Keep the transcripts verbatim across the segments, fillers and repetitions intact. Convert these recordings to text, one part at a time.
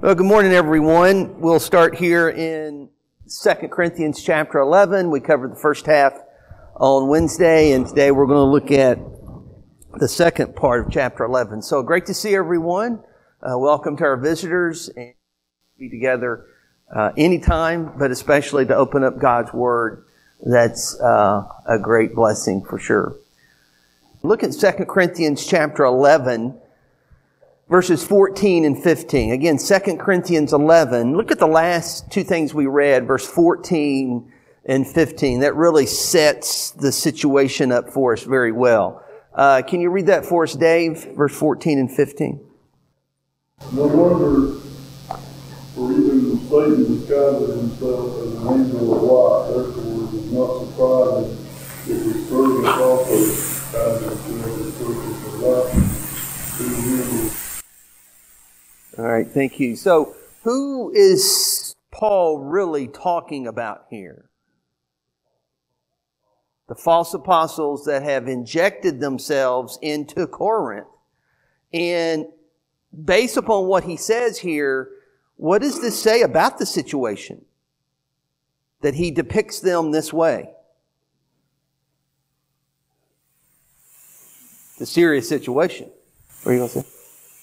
Well, good morning, everyone. We'll start here in Second Corinthians chapter eleven. We covered the first half on Wednesday, and today we're going to look at the second part of chapter eleven. So great to see everyone. Uh, welcome to our visitors, and be together uh, anytime, but especially to open up God's Word. That's uh, a great blessing for sure. Look at Second Corinthians chapter eleven. Verses fourteen and fifteen. Again, Second Corinthians eleven. Look at the last two things we read, verse fourteen and fifteen. That really sets the situation up for us very well. Uh, can you read that for us, Dave? Verse fourteen and fifteen. No wonder, for even Satan disguises himself as an angel of light. Therefore, it is not surprising if his servants also disguise themselves as servants of light. All right, thank you. So, who is Paul really talking about here? The false apostles that have injected themselves into Corinth. And based upon what he says here, what does this say about the situation? That he depicts them this way? The serious situation. What are you going to say?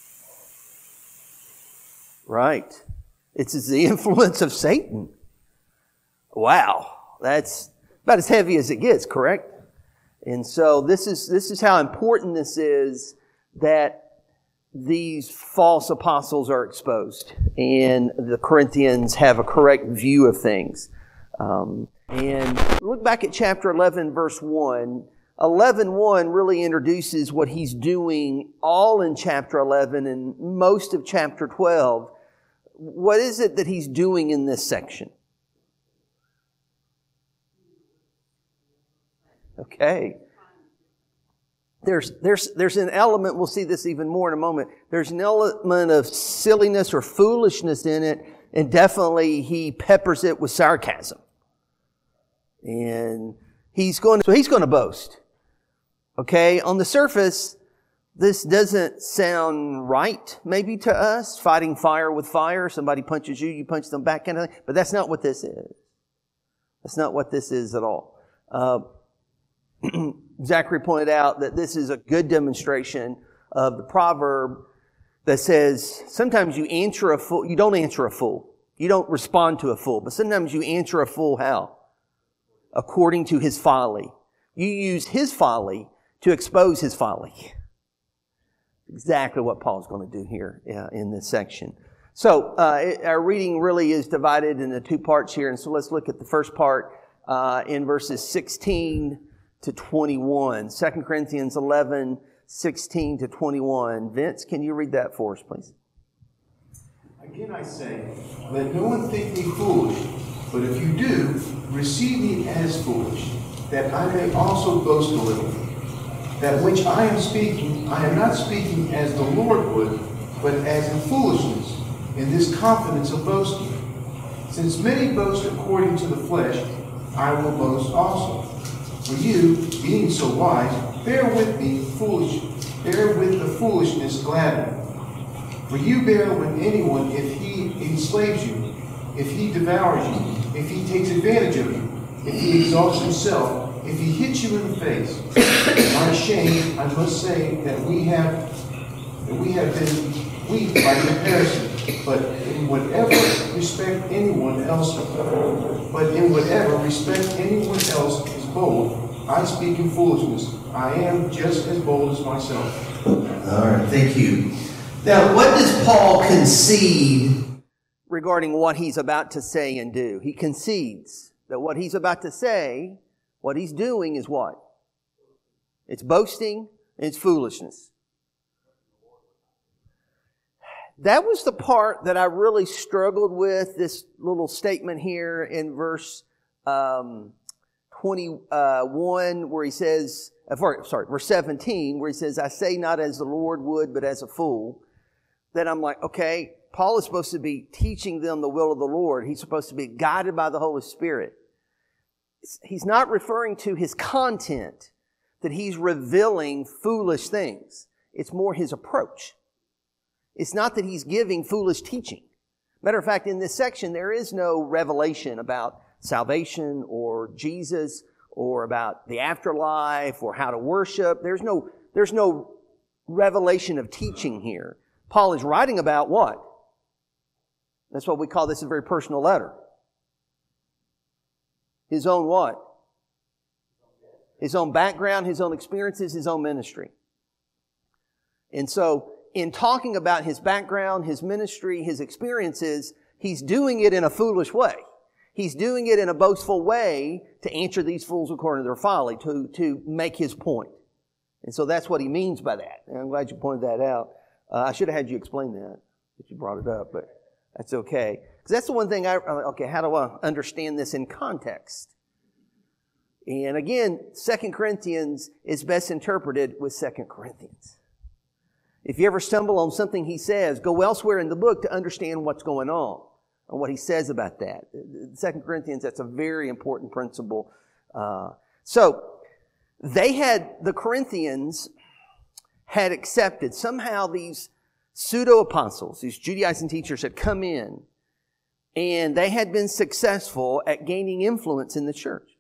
Right. It's the influence of Satan. Wow. That's about as heavy as it gets, correct? And so this is, this is how important this is, that these false apostles are exposed and the Corinthians have a correct view of things. Um, and look back at chapter eleven, verse one. eleven one really introduces what he's doing all in chapter eleven and most of chapter twelve. What is it that he's doing in this section? Okay. There's, there's, there's an element, we'll see this even more in a moment, there's an element of silliness or foolishness in it, and definitely he peppers it with sarcasm. And he's going to, so he's going to boast. Okay, on the surface, this doesn't sound right, maybe to us, fighting fire with fire. Somebody punches you, you punch them back, kind of thing. But that's not what this is. That's not what this is at all. Uh, Zachary pointed out that this is a good demonstration of the proverb that says sometimes you answer a fool, you don't answer a fool. You don't respond to a fool, but sometimes you answer a fool how? According to his folly. You use his folly to expose his folly. Exactly what Paul's going to do here uh, in this section. So uh, it, our reading really is divided into two parts here. And so let's look at the first part uh, in verses sixteen to twenty-one. Second Corinthians eleven, sixteen to twenty-one. Vince, can you read that for us, please? Again I say, let no one think me foolish, but if you do, receive me as foolish, that I may also boast a little. That which I am speaking, I am not speaking as the Lord would, but as in foolishness, in this confidence of boasting. Since many boast according to the flesh, I will boast also. For you, being so wise, bear with me foolish, bear with the foolishness gladly. For you bear with anyone if he enslaves you, if he devours you, if he takes advantage of you, if he exalts himself, if he hits you in the face. Unashamed, I must say that we have that we have been weak by comparison, but in whatever respect anyone else, but in whatever respect anyone else is bold, I speak in foolishness. I am just as bold as myself. All right, thank you. Now, what does Paul concede regarding what he's about to say and do? He concedes that what he's about to say, what he's doing is what? It's boasting and it's foolishness. That was the part that I really struggled with, this little statement here in verse um, twenty-one, where he says, uh, sorry, verse seventeen, where he says, I say not as the Lord would, but as a fool. Then I'm like, okay, Paul is supposed to be teaching them the will of the Lord. He's supposed to be guided by the Holy Spirit. He's not referring to his content, that he's revealing foolish things. It's more his approach. It's not that he's giving foolish teaching. Matter of fact, in this section, there is no revelation about salvation or Jesus or about the afterlife or how to worship. There's no, there's no revelation of teaching here. Paul is writing about what? That's what we call this a very personal letter. His own what? His own background, his own experiences, his own ministry. And so, in talking about his background, his ministry, his experiences, he's doing it in a foolish way. He's doing it in a boastful way to answer these fools according to their folly, to, to make his point. And so that's what he means by that. And I'm glad you pointed that out. Uh, I should have had you explain that, if you brought it up, but that's okay. Because that's the one thing I, okay, how do I understand this in context? And again, Second Corinthians is best interpreted with Second Corinthians. If you ever stumble on something he says, go elsewhere in the book to understand what's going on and what he says about that. Second Corinthians, that's a very important principle. Uh, so, they had, the Corinthians had accepted, somehow these pseudo-apostles, these Judaizing teachers had come in, and they had been successful at gaining influence in the church.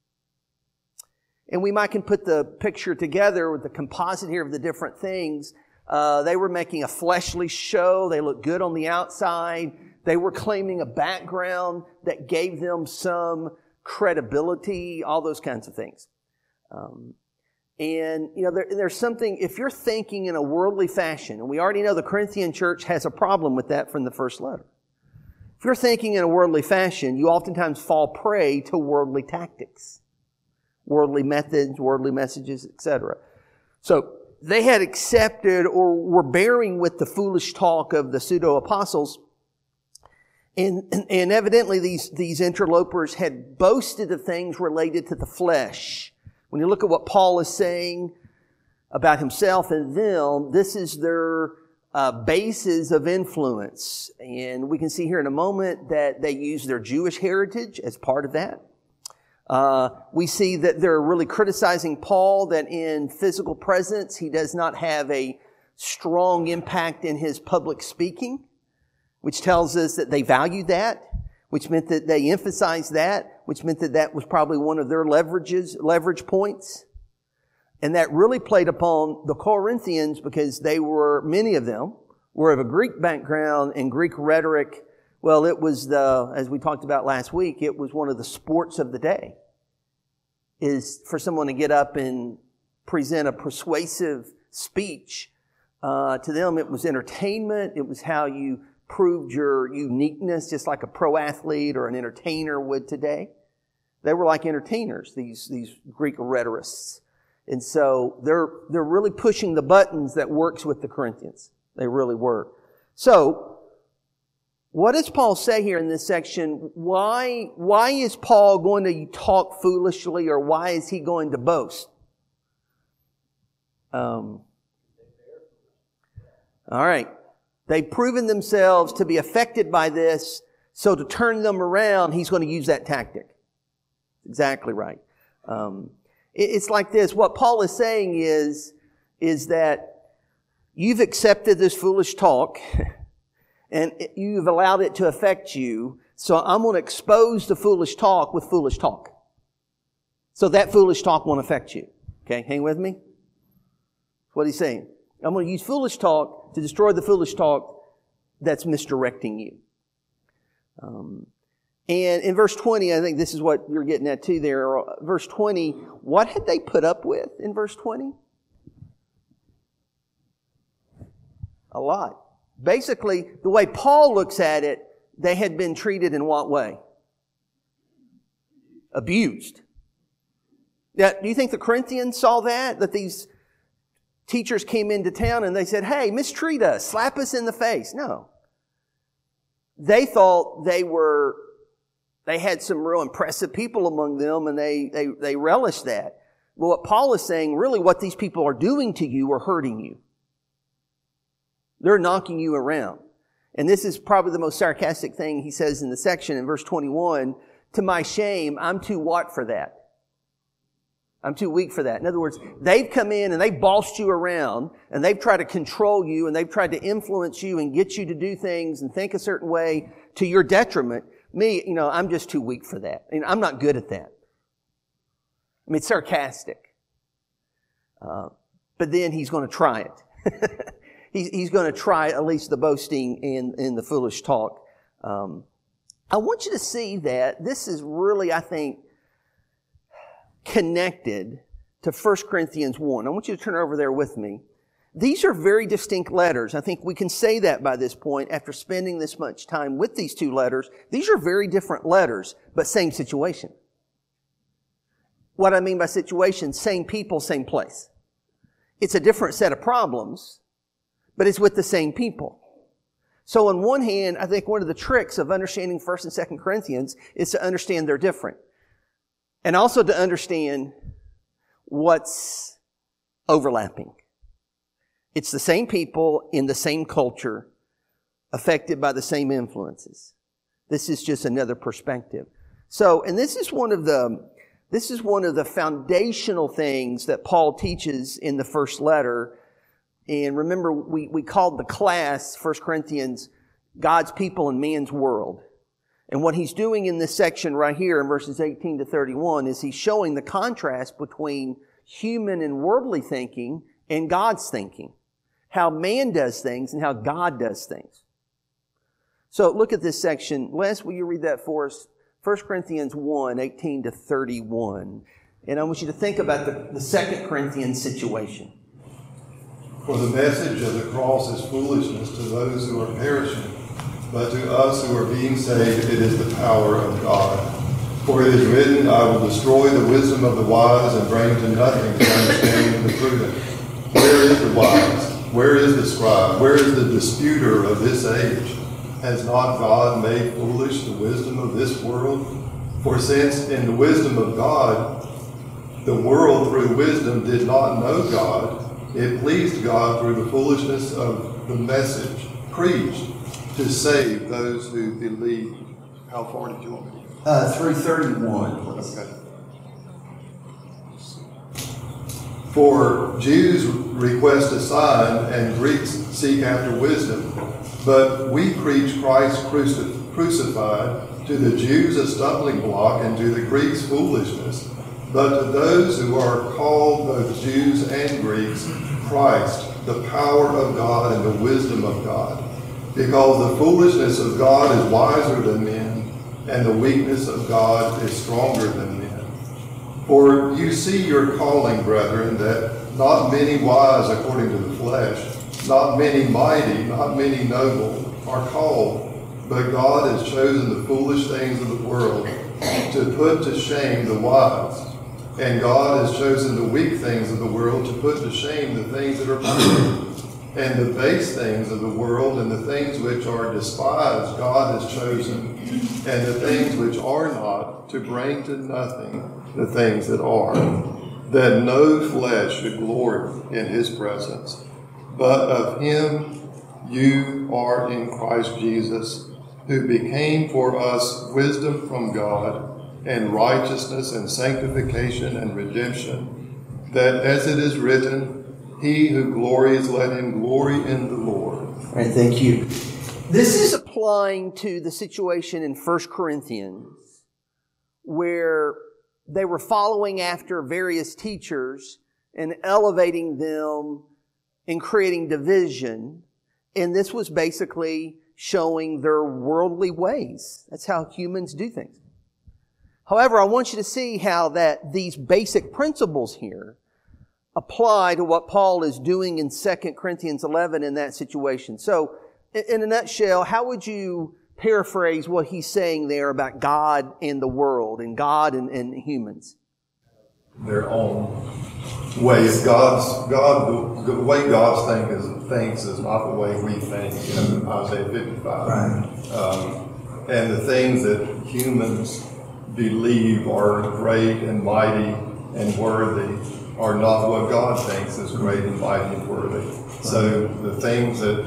And we might can put the picture together with the composite here of the different things. Uh, they were making a fleshly show. They looked good on the outside. They were claiming a background that gave them some credibility, all those kinds of things. Um, and, you know, there, there's something, if you're thinking in a worldly fashion, and we already know the Corinthian church has a problem with that from the first letter. If you're thinking in a worldly fashion, you oftentimes fall prey to worldly tactics, worldly methods, worldly messages, et cetera. So, they had accepted or were bearing with the foolish talk of the pseudo-apostles. And, and, and evidently these, these interlopers had boasted of things related to the flesh. When you look at what Paul is saying about himself and them, this is their uh, basis of influence. And we can see here in a moment that they use their Jewish heritage as part of that. Uh, we see that they're really criticizing Paul, that in physical presence, he does not have a strong impact in his public speaking, which tells us that they valued that, which meant that they emphasized that, which meant that that was probably one of their leverages, leverage points. And that really played upon the Corinthians because they were, many of them, were of a Greek background and Greek rhetoric. Well, it was the, as we talked about last week, it was one of the sports of the day, is for someone to get up and present a persuasive speech. Uh, to them, it was entertainment. It was how you proved your uniqueness, just like a pro athlete or an entertainer would today. They were like entertainers, these, these Greek rhetorists. And so they're, they're really pushing the buttons that works with the Corinthians. They really were. So, what does Paul say here in this section? Why, why is Paul going to talk foolishly, or why is he going to boast? Um, all right. They've proven themselves to be affected by this, so to turn them around, he's going to use that tactic. Exactly right. Um, it, it's like this. What Paul is saying is, is that you've accepted this foolish talk, and you've allowed it to affect you, so I'm going to expose the foolish talk with foolish talk. So that foolish talk won't affect you. Okay, hang with me? That's what he's saying. I'm going to use foolish talk to destroy the foolish talk that's misdirecting you. Um, and in verse twenty, I think this is what you're getting at too there. Verse twenty, what had they put up with in verse twenty? A lot. Basically, the way Paul looks at it, they had been treated in what way? Abused. Now, do you think the Corinthians saw that? That these teachers came into town and they said, hey, mistreat us, slap us in the face. No. They thought they were, they had some real impressive people among them, and they, they, they relished that. Well, what Paul is saying, really what these people are doing to you are hurting you. They're knocking you around. And this is probably the most sarcastic thing he says in the section in verse twenty-one. To my shame, I'm too what for that? I'm too weak for that. In other words, they've come in and they've bossed you around and they've tried to control you and they've tried to influence you and get you to do things and think a certain way to your detriment. Me, you know, I'm just too weak for that. I mean, I'm not good at that. I mean, it's sarcastic. Uh, but then he's going to try it. he's, he's going to try at least the boasting and, and the foolish talk. Um, I want you to see that this is really, I think, connected to First Corinthians one. I want you to turn over there with me. These are very distinct letters. I think we can say that by this point after spending this much time with these two letters. These are very different letters, but same situation. What I mean by situation, same people, same place. It's a different set of problems, but it's with the same people. So on one hand, I think one of the tricks of understanding First and Second Corinthians is to understand they're different. And also to understand what's overlapping. It's the same people in the same culture, affected by the same influences. This is just another perspective. So, and this is one of the, this is one of the foundational things that Paul teaches in the first letter. And remember, we, we called the class, First Corinthians, God's people and man's world. And what he's doing in this section right here in verses eighteen to thirty-one is he's showing the contrast between human and worldly thinking and God's thinking. How man does things and how God does things. So look at this section. Les, will you read that for us? First Corinthians one, eighteen to thirty-one. And I want you to think about the, the Second Corinthians situation. For the message of the cross is foolishness to those who are perishing, but to us who are being saved it is the power of God. For it is written, I will destroy the wisdom of the wise and bring to nothing the understanding of the prudent. Where is the wise? Where is the scribe? Where is the disputer of this age? Has not God made foolish the wisdom of this world? For since in the wisdom of God, the world through wisdom did not know God, it pleased God through the foolishness of the message preached to save those who believe. How far did you want me to go? Uh, through thirty-one, please. Okay. For Jews request a sign and Greeks seek after wisdom, but we preach Christ crucif- crucified, to the Jews a stumbling block and to the Greeks foolishness, but to those who are called both Jews and Greeks, Christ, the power of God and the wisdom of God. Because the foolishness of God is wiser than men, and the weakness of God is stronger than men. For you see your calling, brethren, that not many wise according to the flesh, not many mighty, not many noble are called, but God has chosen the foolish things of the world to put to shame the wise. And God has chosen the weak things of the world to put to shame the things that are pure. And the base things of the world and the things which are despised God has chosen, and the things which are not, to bring to nothing the things that are, that no flesh should glory in his presence. But of him you are in Christ Jesus, who became for us wisdom from God, and righteousness and sanctification and redemption, that as it is written, he who glories, let him glory in the Lord. All right, thank you. This is applying to the situation in First Corinthians where they were following after various teachers and elevating them and creating division. And this was basically showing their worldly ways. That's how humans do things. However, I want you to see how that these basic principles here apply to what Paul is doing in Second Corinthians eleven in that situation. So, in a nutshell, how would you paraphrase what he's saying there about God and the world and God and, and humans? Their own way. God's God, the, the way God think is, thinks is not the way we think. You know, Isaiah fifty-five. Right. Um, and the things that humans believe are great and mighty and worthy are not what God thinks is great and mighty and worthy. So the things that,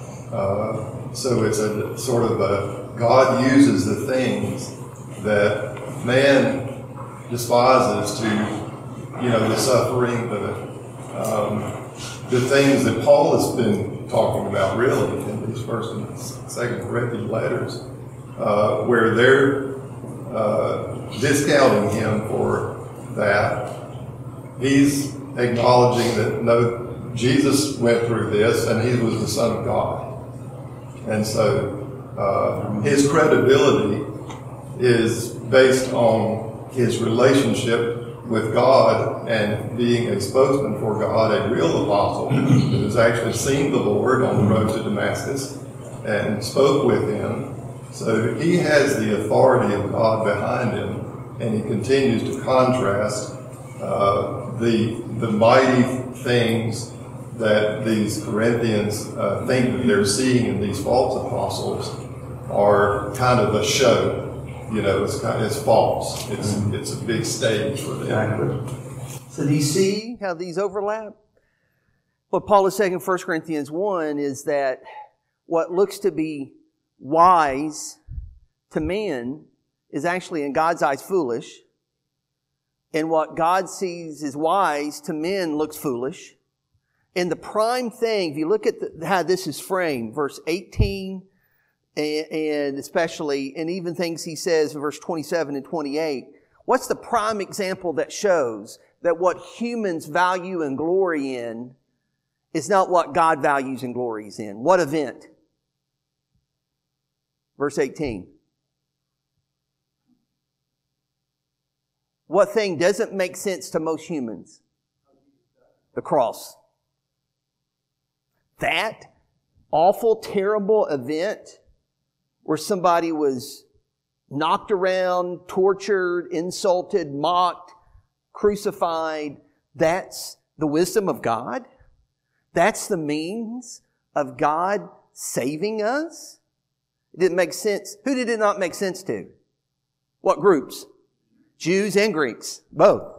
uh, so it's a sort of a, God uses the things that man despises to you know, the suffering, the um, the things that Paul has been talking about really in these First and Second Corinthians letters, uh, where they're uh, discounting him for that. He's acknowledging that no, Jesus went through this and he was the Son of God. And so uh, his credibility is based on his relationship with God and being a spokesman for God, a real apostle who has actually seen the Lord on the road to Damascus and spoke with him. So he has the authority of God behind him, and he continues to contrast uh, the the mighty things that these Corinthians uh, think that they're seeing in these false apostles are kind of a show. You know, it's kind of, it's false. It's it's a big stage for them. Exactly. So do you see how these overlap? What Paul is saying in First Corinthians one is that what looks to be wise to man is actually in God's eyes foolish. And what God sees as wise to men looks foolish. And the prime thing, if you look at the, how this is framed, verse eighteen, and, and especially, and even things he says in verse twenty-seven and twenty-eight, what's the prime example that shows that what humans value and glory in is not what God values and glories in? What event? Verse eighteen. What thing doesn't make sense to most humans? The cross. That awful, terrible event where somebody was knocked around, tortured, insulted, mocked, crucified, that's the wisdom of God? That's the means of God saving us? It didn't make sense. Who did it not make sense to? What groups? Jews and Greeks, both.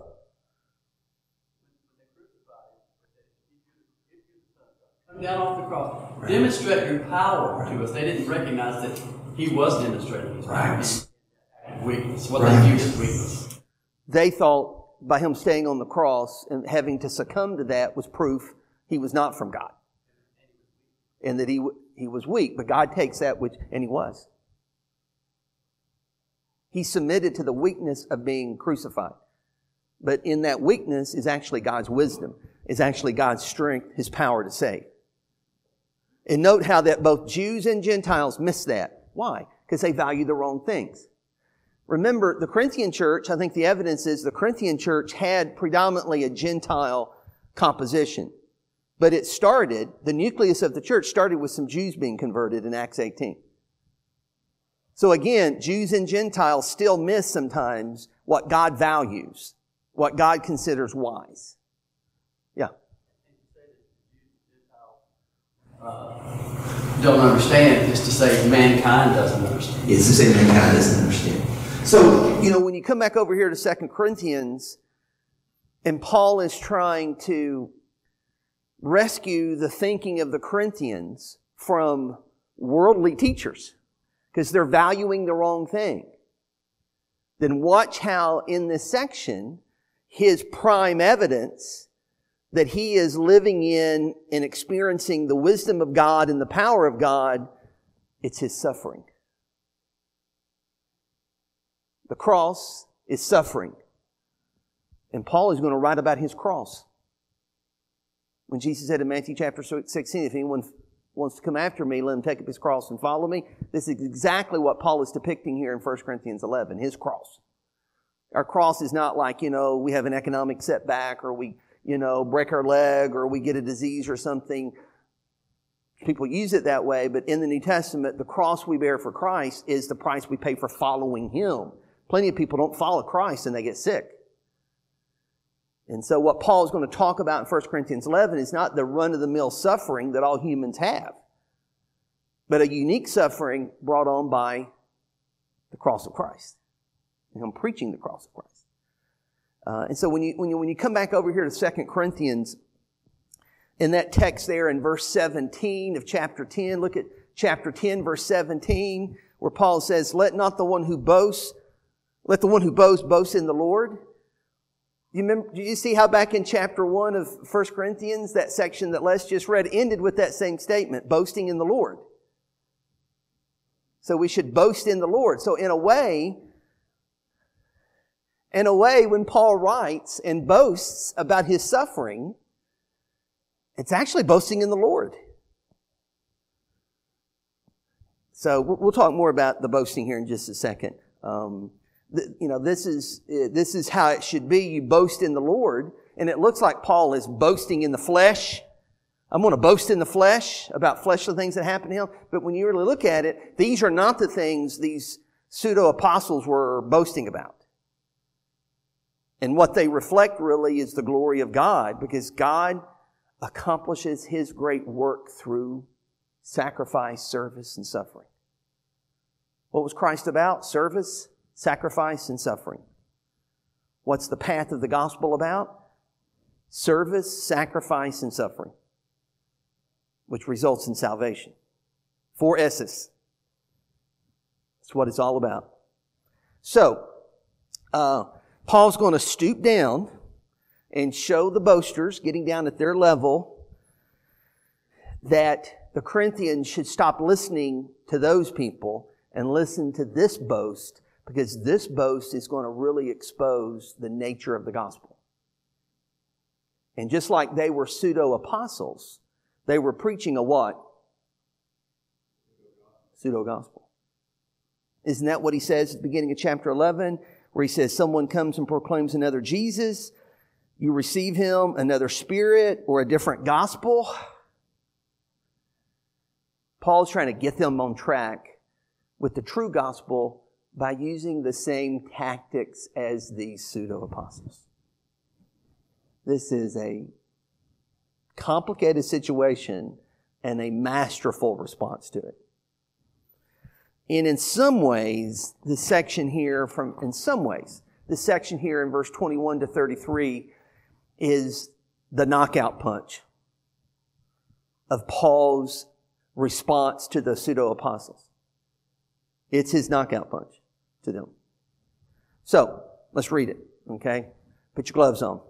Come down off the cross. Right. Demonstrate your power to us. They didn't recognize that he was demonstrating his right. weakness, what right. they viewed as weakness. They thought by him staying on the cross and having to succumb to that was proof he was not from God. And that he he was weak. But God takes that, which and he was. He submitted to the weakness of being crucified. But in that weakness is actually God's wisdom, is actually God's strength, His power to save. And note how that both Jews and Gentiles miss that. Why? Because they value the wrong things. Remember, the Corinthian church, I think the evidence is the Corinthian church had predominantly a Gentile composition. But it started, the nucleus of the church started with some Jews being converted in Acts eighteen. So again, Jews and Gentiles still miss sometimes what God values, what God considers wise. Yeah. Uh, don't understand is to say mankind doesn't understand. It's to say mankind doesn't understand. So, you know, when you come back over here to Second Corinthians, and Paul is trying to rescue the thinking of the Corinthians from worldly teachers, because they're valuing the wrong thing, then watch how in this section, his prime evidence that he is living in and experiencing the wisdom of God and the power of God, it's his suffering. The cross is suffering. And Paul is going to write about his cross. When Jesus said in Matthew chapter sixteen, if anyone wants to come after me, let him take up his cross and follow me. This is exactly what Paul is depicting here in First Corinthians eleven, his cross. Our cross is not like, you know, we have an economic setback or we, you know, break our leg or we get a disease or something. People use it that way, but in the New Testament, the cross we bear for Christ is the price we pay for following Him. Plenty of people don't follow Christ and they get sick. And so what Paul is going to talk about in First Corinthians eleven is not the run-of-the-mill suffering that all humans have, but a unique suffering brought on by the cross of Christ. And Him preaching the cross of Christ. Uh, and so when you, when you, when you come back over here to Second Corinthians, in that text there in verse seventeen of chapter ten, look at chapter ten, verse seventeen, where Paul says, let not the one who boasts, let the one who boasts boast in the Lord. You remember, do you see how back in chapter one of First Corinthians, that section that Les just read ended with that same statement, boasting in the Lord. So we should boast in the Lord. So in a way, in a way, when Paul writes and boasts about his suffering, it's actually boasting in the Lord. So we'll talk more about the boasting here in just a second. Um, th- you know, this is uh, this is how it should be. You boast in the Lord, and it looks like Paul is boasting in the flesh. I'm going to boast in the flesh about fleshly things that happen to him. But when you really look at it, these are not the things these pseudo-apostles were boasting about. And what they reflect really is the glory of God, because God accomplishes His great work through sacrifice, service, and suffering. What was Christ about? Service, sacrifice, and suffering. What's the path of the gospel about? Service, sacrifice, and suffering, which results in salvation. Four S's. That's what it's all about. So, uh, Paul's going to stoop down and show the boasters, getting down at their level, that the Corinthians should stop listening to those people and listen to this boast, because this boast is going to really expose the nature of the gospel. And just like they were pseudo-apostles, they were preaching a what? Pseudo-gospel. Isn't that what he says at the beginning of chapter eleven, where he says, someone comes and proclaims another Jesus, you receive him, another spirit, or a different gospel? Paul's trying to get them on track with the true gospel by using the same tactics as these pseudo-apostles. This is a complicated situation and a masterful response to it. And in some ways, this section here from, in some ways, this section here in verse twenty-one to thirty-three is the knockout punch of Paul's response to the pseudo-apostles. It's his knockout punch to them. So, let's read it, okay? Put your gloves on.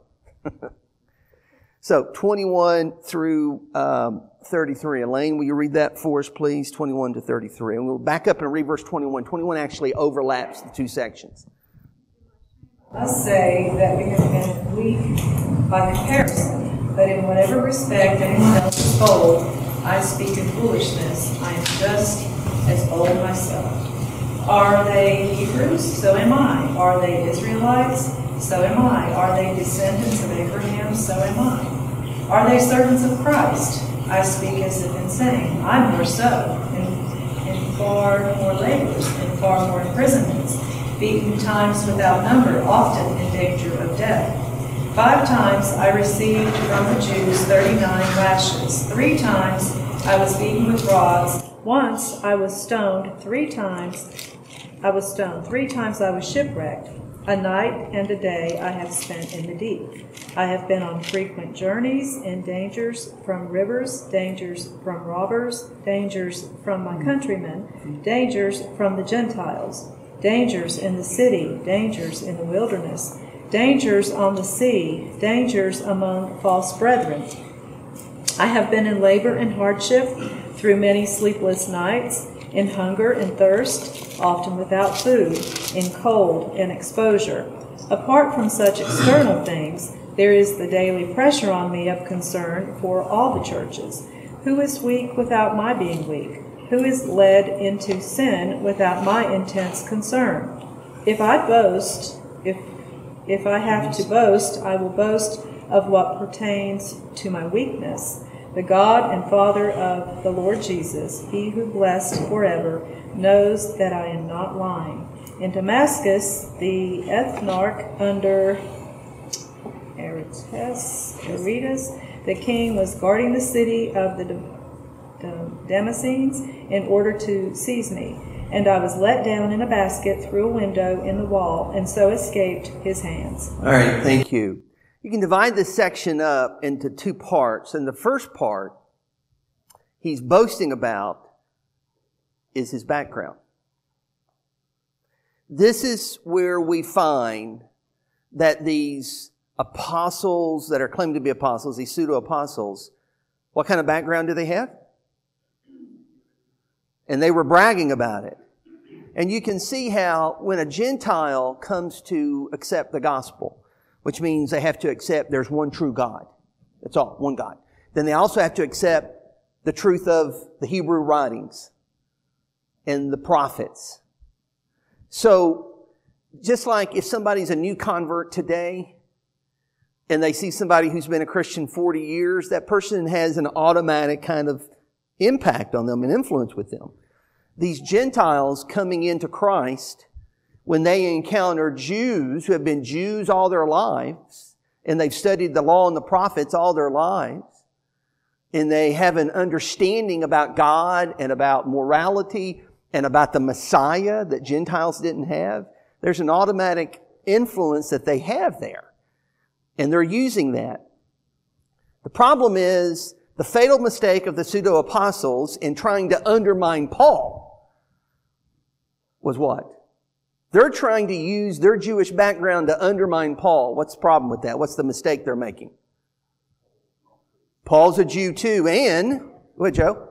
So, twenty-one through um, thirty-three. Elaine, will you read that for us, please? twenty-one to thirty-three. And we'll back up and read verse twenty-one. twenty-one actually overlaps the two sections. I say that we have been weak by comparison, but in whatever respect anyone else is bold, I speak in foolishness. I am just as bold myself. Are they Hebrews? So am I. Are they Israelites? So am I. Are they descendants of Abraham? So am I. Are they servants of Christ? I speak as if insane. I'm more so, in, in far more labors, in far more imprisonments, beaten times without number, often in danger of death. Five times I received from the Jews thirty-nine lashes. Three times I was beaten with rods. Once I was stoned. Three times I was stoned. Three times I was shipwrecked. A night and a day I have spent in the deep. I have been on frequent journeys, in dangers from rivers, dangers from robbers, dangers from my countrymen, dangers from the Gentiles, dangers in the city, dangers in the wilderness, dangers on the sea, dangers among false brethren. I have been in labor and hardship, through many sleepless nights, in hunger and thirst, often without food, in cold and exposure. Apart from such external things, there is the daily pressure on me of concern for all the churches. Who is weak without my being weak? Who is led into sin without my intense concern? If I boast, if if I have to boast, I will boast of what pertains to my weakness. The God and Father of the Lord Jesus, He who blessed forever, knows that I am not lying. In Damascus, the ethnarch under Aretas, Aretas, the king was guarding the city of the Damascenes in order to seize me. And I was let down in a basket through a window in the wall, and so escaped his hands. All right, thank you. You can divide this section up into two parts. And the first part he's boasting about is his background. This is where we find that these apostles that are claimed to be apostles, these pseudo-apostles, what kind of background do they have? And they were bragging about it. And you can see how when a Gentile comes to accept the gospel, which means they have to accept there's one true God. That's all, one God. Then they also have to accept the truth of the Hebrew writings and the prophets. So, just like if somebody's a new convert today and they see somebody who's been a Christian forty years, that person has an automatic kind of impact on them and influence with them. These Gentiles coming into Christ, when they encounter Jews who have been Jews all their lives, and they've studied the law and the prophets all their lives, and they have an understanding about God and about morality and about the Messiah that Gentiles didn't have, there's an automatic influence that they have there. And they're using that. The problem is the fatal mistake of the pseudo-apostles in trying to undermine Paul was what? They're trying to use their Jewish background to undermine Paul. What's the problem with that? What's the mistake they're making? Paul's a Jew too, and, go ahead, Joe.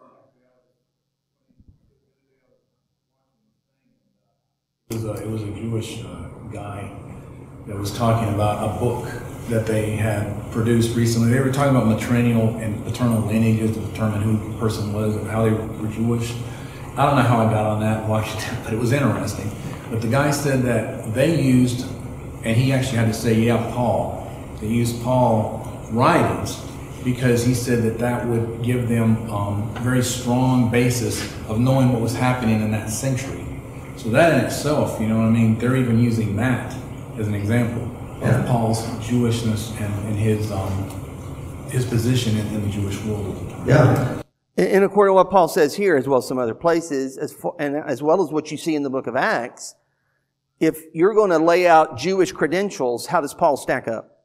It was a, it was a Jewish uh, guy that was talking about a book that they had produced recently. They were talking about matrilineal and paternal lineages to determine who the person was and how they were Jewish. I don't know how I got on that, watched it, but it was interesting. But the guy said that they used, and he actually had to say, yeah, Paul. They used Paul writings because he said that that would give them um, a very strong basis of knowing what was happening in that century. So that in itself, you know what I mean, they're even using that as an example of Paul's Jewishness and, and his um, his position in, in the Jewish world at the time. Yeah. And according to what Paul says here, as well as some other places, as far, and as well as what you see in the book of Acts, if you're going to lay out Jewish credentials, how does Paul stack up?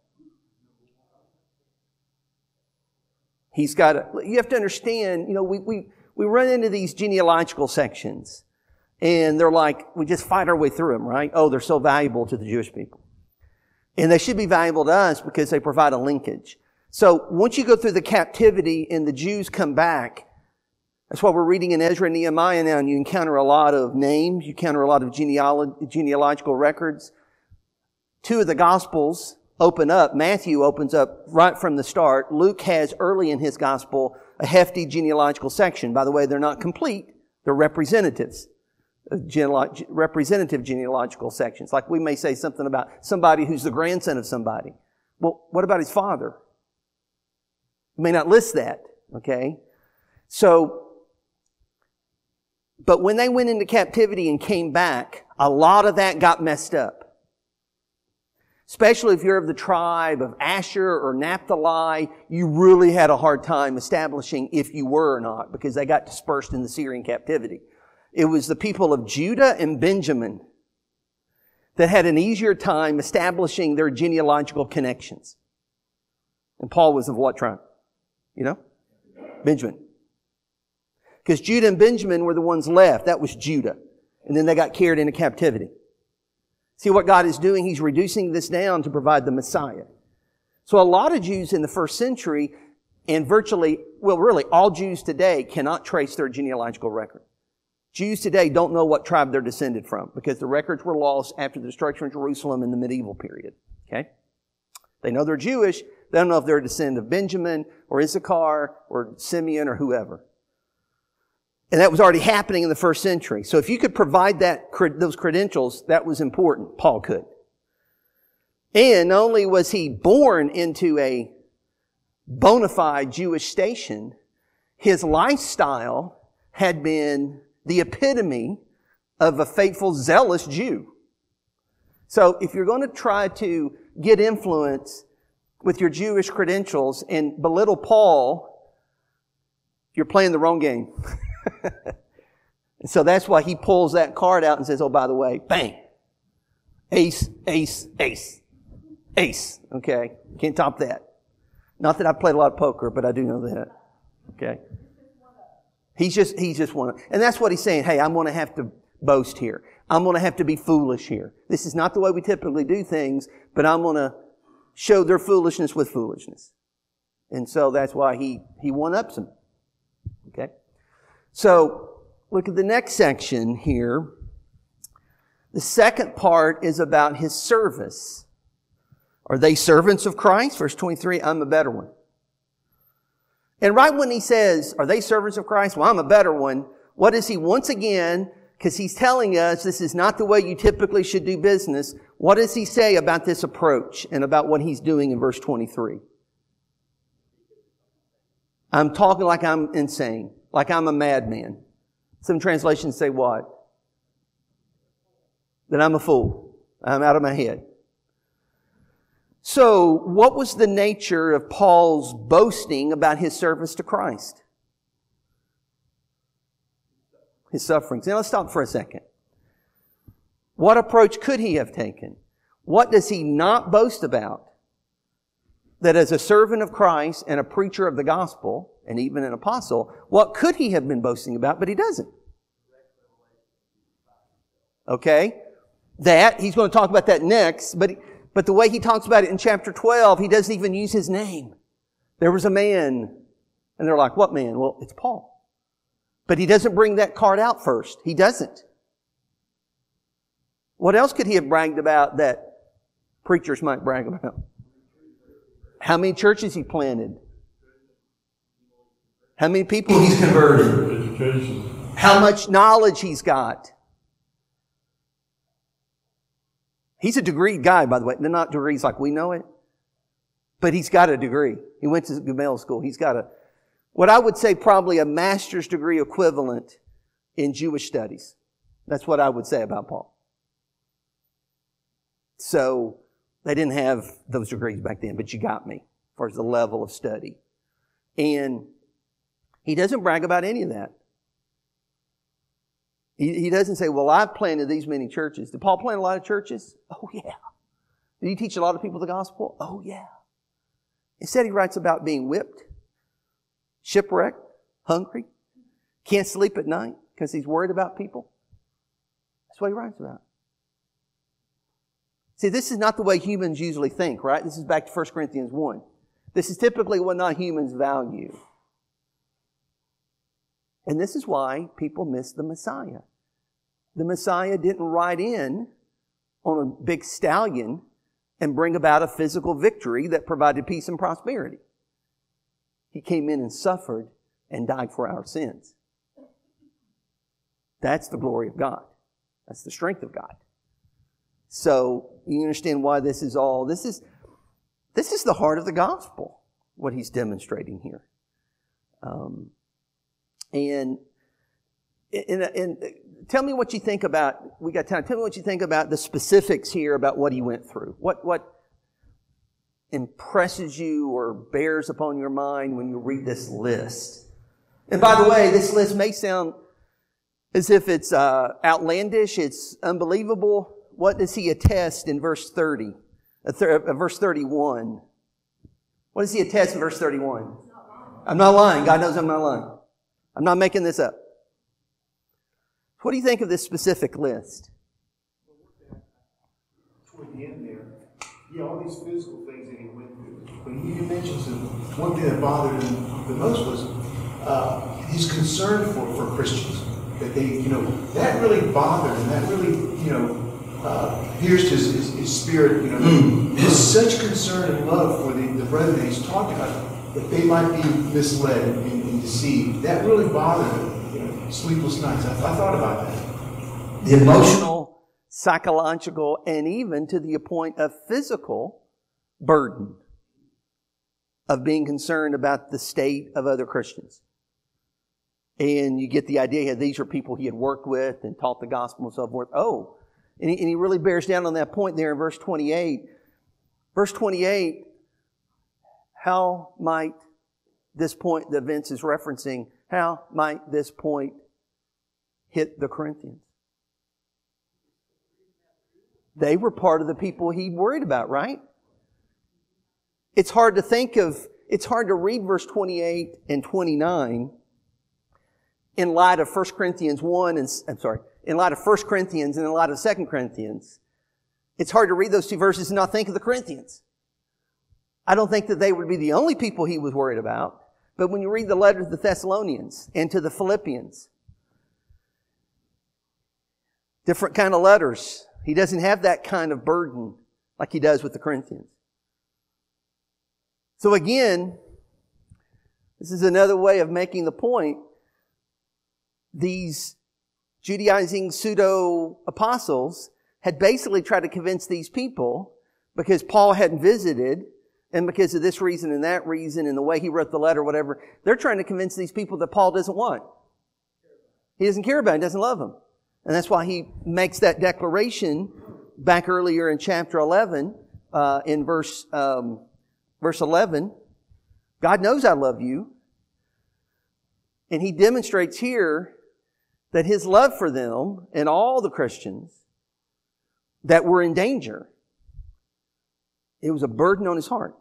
He's got to, you have to understand, you know, we, we, we run into these genealogical sections, and they're like, we just fight our way through them, right? Oh, they're so valuable to the Jewish people. And they should be valuable to us because they provide a linkage. So once you go through the captivity and the Jews come back, that's what we're reading in Ezra and Nehemiah now, and you encounter a lot of names, you encounter a lot of genealog- genealogical records. Two of the Gospels open up. Matthew opens up right from the start. Luke has early in his Gospel a hefty genealogical section. By the way, they're not complete. They're representatives. Genealog- representative genealogical sections. Like we may say something about somebody who's the grandson of somebody. Well, what about his father? You may not list that, okay? So, but when they went into captivity and came back, a lot of that got messed up. Especially if you're of the tribe of Asher or Naphtali, you really had a hard time establishing if you were or not, because they got dispersed in the Syrian captivity. It was the people of Judah and Benjamin that had an easier time establishing their genealogical connections. And Paul was of what tribe? You know? Benjamin. Because Judah and Benjamin were the ones left. That was Judah. And then they got carried into captivity. See what God is doing? He's reducing this down to provide the Messiah. So a lot of Jews in the first century, and virtually, well really, all Jews today cannot trace their genealogical record. Jews today don't know what tribe they're descended from because the records were lost after the destruction of Jerusalem in the medieval period. Okay? They know they're Jewish. They don't know if they're a descendant of Benjamin or Issachar or Simeon or whoever. And that was already happening in the first century. So if you could provide that those credentials, that was important. Paul could. And not only was he born into a bona fide Jewish station, his lifestyle had been the epitome of a faithful, zealous Jew. So if you're going to try to get influence with your Jewish credentials and belittle Paul, you're playing the wrong game. And so that's why he pulls that card out and says, oh, by the way, bang, ace, ace, ace, ace. Okay, can't top that. Not that I've played a lot of poker, but I do know that. Okay. He's just, he's just one. And that's what he's saying. Hey, I'm going to have to boast here. I'm going to have to be foolish here. This is not the way we typically do things, but I'm going to showed their foolishness with foolishness. And so that's why he, he one-ups them. Okay? So, look at the next section here. The second part is about his service. Are they servants of Christ? Verse twenty-three, I'm a better one. And right when he says, are they servants of Christ? Well, I'm a better one. What is he once again, because he's telling us this is not the way you typically should do business. What does he say about this approach and about what he's doing in verse twenty-three? I'm talking like I'm insane, like I'm a madman. Some translations say what? That I'm a fool. I'm out of my head. So, what was the nature of Paul's boasting about his service to Christ? His sufferings. Now let's stop for a second. What approach could he have taken? What does he not boast about? That as a servant of Christ and a preacher of the gospel, and even an apostle, what could he have been boasting about, but he doesn't? Okay? That, he's going to talk about that next, but, but the way he talks about it in chapter twelve, he doesn't even use his name. There was a man, and they're like, what man? Well, it's Paul. But he doesn't bring that card out first. He doesn't. What else could he have bragged about that preachers might brag about? How many churches he planted? How many people he's converted? Education. How much knowledge he's got? He's a degree guy, by the way. They're not degrees like we know it. But he's got a degree. He went to Gamaliel school. He's got a, what I would say probably a master's degree equivalent in Jewish studies. That's what I would say about Paul. So, they didn't have those degrees back then, but you got me as far as the level of study. And he doesn't brag about any of that. He, he doesn't say, well, I've planted these many churches. Did Paul plant a lot of churches? Oh, yeah. Did he teach a lot of people the gospel? Oh, yeah. Instead, he writes about being whipped, shipwrecked, hungry, can't sleep at night because he's worried about people. That's what he writes about. See, this is not the way humans usually think, right? This is back to First Corinthians one. This is typically what non-humans value. And this is why people miss the Messiah. The Messiah didn't ride in on a big stallion and bring about a physical victory that provided peace and prosperity. He came in and suffered and died for our sins. That's the glory of God. That's the strength of God. So, you understand why this is all, this is, this is the heart of the gospel, what he's demonstrating here. Um, and, and, and tell me what you think about, we got time, tell me what you think about the specifics here about what he went through. What, what impresses you or bears upon your mind when you read this list? And by the way, this list may sound as if it's uh, outlandish, it's unbelievable. What does he attest in verse thirty? Uh, th- uh, verse thirty-one. What does he attest in verse thirty-one? I'm not lying. God knows I'm not lying. I'm not making this up. What do you think of this specific list? Toward the end there, yeah, all these physical things that he went through. But he mentions that one thing that bothered him the most was uh, his concern for, for Christians. That they, you know, that really bothered him. That really, you know, uh, pierced his, his, his spirit. You know, mm. There's such concern and love for the, the brethren that he's talking about, that they might be misled and, and deceived. That really bothered him. You know, sleepless nights. I, I thought about that. The emotional, psychological, and even to the point of physical burden of being concerned about the state of other Christians. And you get the idea, these are people he had worked with and taught the gospel and so forth. Oh, and he, and he really bears down on that point there in verse twenty-eight. Verse twenty-eight, how might this point that Vince is referencing, how might this point hit the Corinthians? They were part of the people he worried about, right? It's hard to think of, it's hard to read verse twenty-eight and twenty-nine in light of First Corinthians one and, I'm sorry, in light of First Corinthians and in light of Second Corinthians. It's hard to read those two verses and not think of the Corinthians. I don't think that they would be the only people he was worried about. But when you read the letter to the Thessalonians and to the Philippians, different kind of letters. He doesn't have that kind of burden like he does with the Corinthians. So again, this is another way of making the point. These Judaizing pseudo-apostles had basically tried to convince these people, because Paul hadn't visited, and because of this reason and that reason and the way he wrote the letter, whatever, they're trying to convince these people that Paul doesn't want. He doesn't care about them, he doesn't love them. And that's why he makes that declaration back earlier in chapter eleven, uh, in verse, um, verse eleven. God knows I love you. And he demonstrates here that his love for them and all the Christians that were in danger, it was a burden on his heart.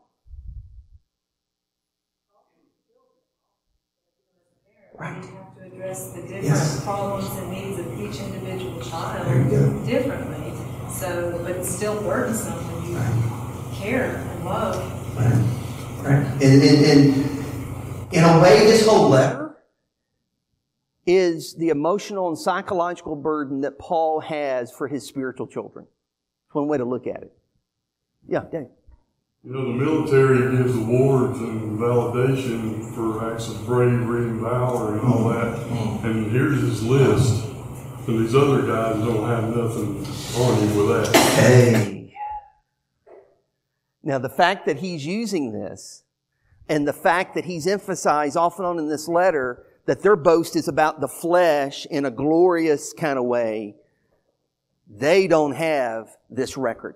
Right. You have to address the different Yes. problems and needs of each individual child There you go. differently. So, but it's still burdensome when you Right. care and love. Right. Right. And, and, and in a way, this whole letter is the emotional and psychological burden that Paul has for his spiritual children. It's one way to look at it. Yeah, Dave. You know, the military gives awards and validation for acts of bravery and valor and all that. And here's his list. And these other guys don't have nothing on him with that. Hey. Now, the fact that he's using this, and the fact that he's emphasized off and on in this letter that their boast is about the flesh in a glorious kind of way, they don't have this record.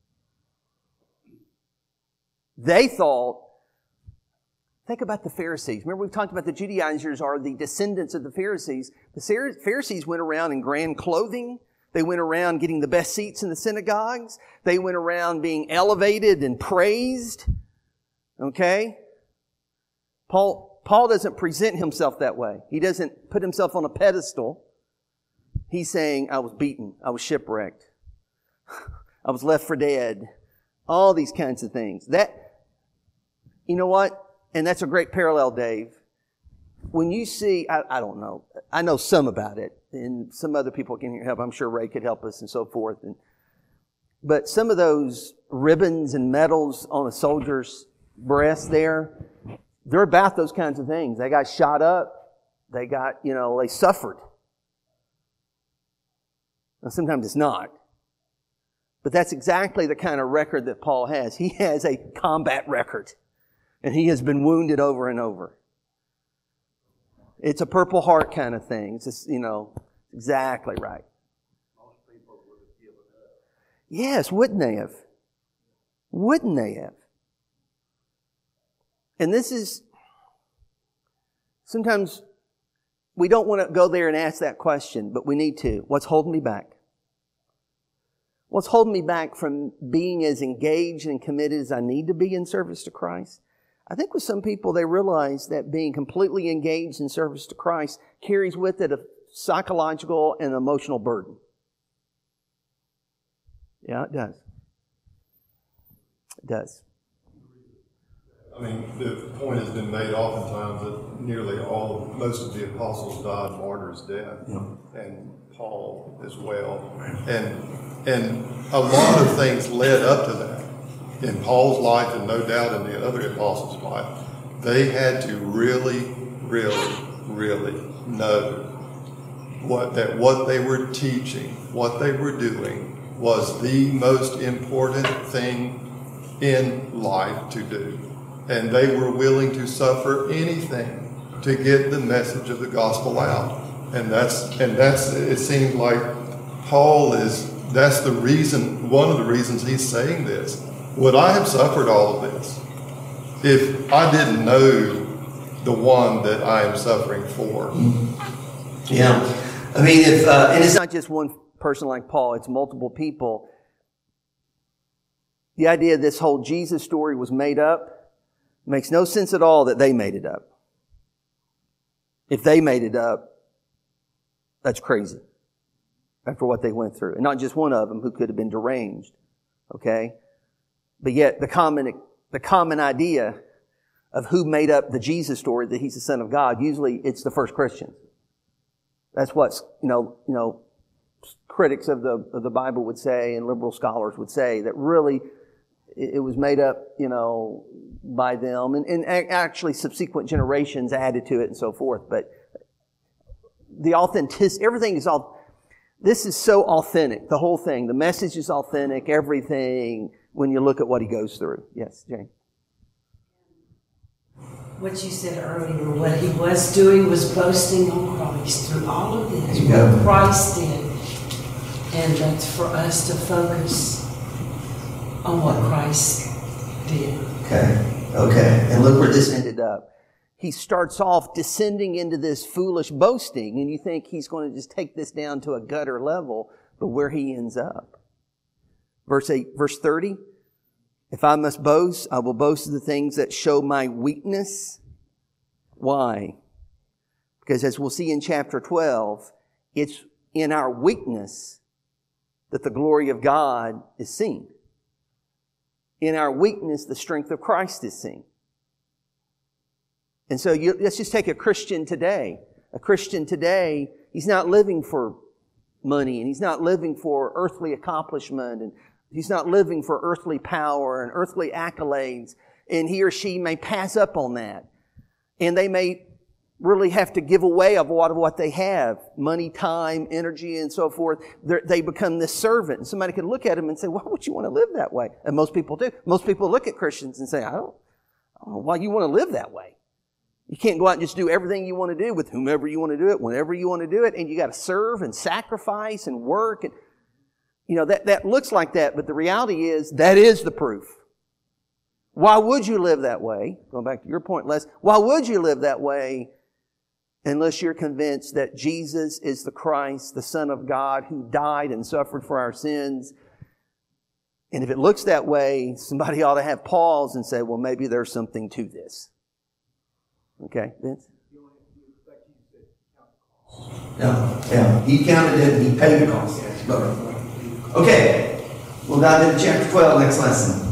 They thought, think about the Pharisees. Remember, we've talked about the Judaizers are the descendants of the Pharisees. The Pharisees went around in grand clothing. They went around getting the best seats in the synagogues. They went around being elevated and praised. Okay? Paul, Paul doesn't present himself that way. He doesn't put himself on a pedestal. He's saying, I was beaten. I was shipwrecked. I was left for dead. All these kinds of things. That, you know what? And that's a great parallel, Dave. When you see, I, I don't know, I know some about it, and some other people can help. I'm sure Ray could help us and so forth. And, but some of those ribbons and medals on a soldier's breast there, they're about those kinds of things. They got shot up. They got, you know, they suffered. Now, sometimes it's not. But that's exactly the kind of record that Paul has. He has a combat record. And he has been wounded over and over. It's a Purple Heart kind of thing. It's just, you know, exactly right. Most people would have given up. Yes, wouldn't they have? Wouldn't they have? And this is, sometimes we don't want to go there and ask that question, but we need to. What's holding me back? What's holding me back from being as engaged and committed as I need to be in service to Christ? I think with some people, they realize that being completely engaged in service to Christ carries with it a psychological and emotional burden. Yeah, it does. It does. I mean, the point has been made oftentimes that nearly all, most of the apostles died martyrs' death, yeah. And Paul as well. And, and a lot of things led up to that. In Paul's life, and no doubt in the other apostles' life, they had to really, really, really know what that what they were teaching, what they were doing, was the most important thing in life to do. And they were willing to suffer anything to get the message of the gospel out. And that's and that's it seems like Paul is that's the reason, one of the reasons he's saying this. Would I have suffered all of this if I didn't know the one that I am suffering for? Yeah. I mean, if uh, and it's not just one person like Paul, it's multiple people. The idea this whole Jesus story was made up makes no sense at all that they made it up. If they made it up, that's crazy. After what they went through. And not just one of them who could have been deranged. Okay? But yet the common the common idea of who made up the Jesus story that he's the Son of God, usually it's the first Christians. That's what, you know, you know, critics of the of the Bible would say, and liberal scholars would say, that really it, it was made up, you know, by them, and, and actually subsequent generations added to it and so forth. But the authenticity, everything is all, this is so authentic, the whole thing. The message is authentic, everything, when you look at what he goes through. Yes, Jane? What you said earlier, what he was doing was boasting on Christ through all of this, Yeah. what Christ did. And that's for us to focus on what Christ did. Okay, okay. And look where this ended up. He starts off descending into this foolish boasting, and you think he's going to just take this down to a gutter level, but where he ends up. Verse eight, verse thirty, if I must boast, I will boast of the things that show my weakness. Why? Because as we'll see in chapter twelve, it's in our weakness that the glory of God is seen. In our weakness, the strength of Christ is seen. And so you, let's just take a Christian today. A Christian today, he's not living for money, and he's not living for earthly accomplishment, and he's not living for earthly power and earthly accolades. And he or she may pass up on that. And they may really have to give away of a lot of what they have. Money, time, energy, and so forth. They're, they become this servant. And somebody can look at them and say, why would you want to live that way? And most people do. Most people look at Christians and say, I don't, I don't know why you want to live that way. You can't go out and just do everything you want to do with whomever you want to do it, whenever you want to do it. And you got to serve and sacrifice and work. And, you know, that, that looks like that. But the reality is, that is the proof. Why would you live that way? Going back to your point, Les, why would you live that way unless you're convinced that Jesus is the Christ, the Son of God, who died and suffered for our sins? And if it looks that way, somebody ought to have pause and say, well, maybe there's something to this. Okay, Vince? Yeah, yeah. He counted it and he paid the cost. Okay, we'll dive into chapter twelve next lesson.